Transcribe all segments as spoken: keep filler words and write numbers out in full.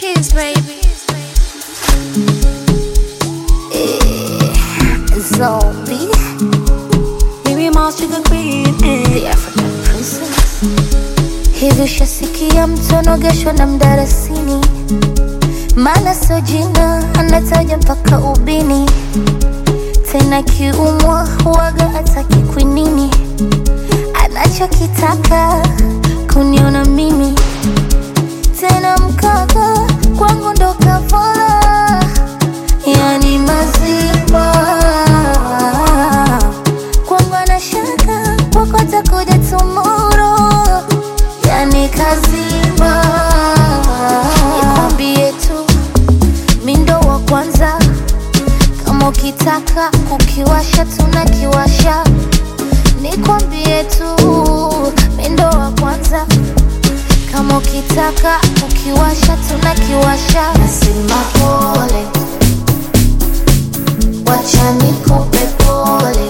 kiss, baby. Yeah. Zombie. Baby Mouse sugar queen, eh. The African princess. Hivi ushasikia mtu anogeshwa na mdarasini? Maana sio jina, anataja mpaka ubini. Tena kiumwa huwaga hataki kwinini. Anachokitaka kuniona mimi. Tena mkaka kwangu ndo kafara, yani mazima. Kwangu anashaka kwako atakuja tomorrow, yani kazima. Nikwambie tu mindo wa kwanza, kama ukitaka kukiwasha tunakiwasha. Nikwambie tu mindo wa kwanza, kama ukitaka kukiwasha tunakiwasha. Nasema pole, wacha nikupe pole.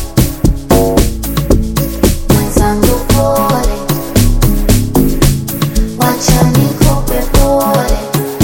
Mwenzangu pole, wacha nikupe pole.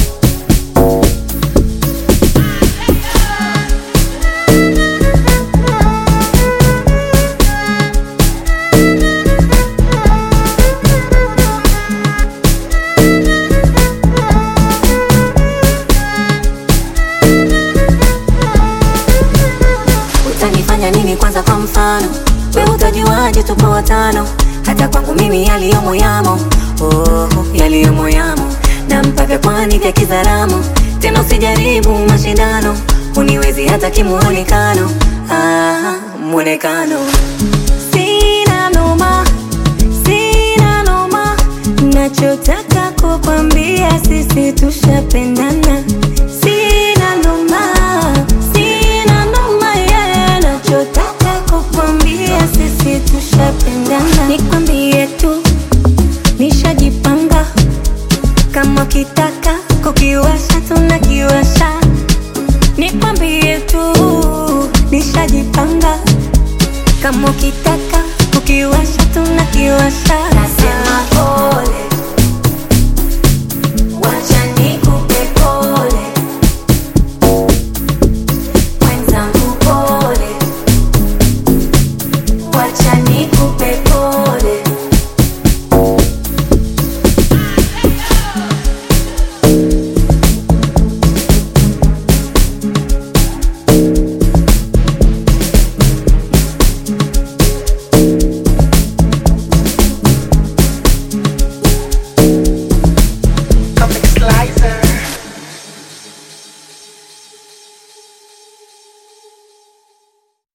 Utanifanya nini kwanza kwa mfano? We utajuaje tupo watano? Hata kwangu mimi yaliyomo yamo, oh, yaliyomo yamo. Na mpaka kwani vya kizaramo. Tena usijaribu mashindano, uniwezi hata kimuonekano. Ah, muonekano. Sina noma, sina noma. Nachotaka kukwambia sisi tushapendana. Sina noma, sina noma, yeah. Nachotaka kukwambia sisi tushapendana. Nikwambie tu nishajipanga, kama kitaka kukiwasha tunakiwasha. Nikwambie tu nishajipanga, kama kitaka kukiwasha tunakiwasha. Nasema pole, wacha nikupe pole. Mwenzangu pole, wacha nikupe pole.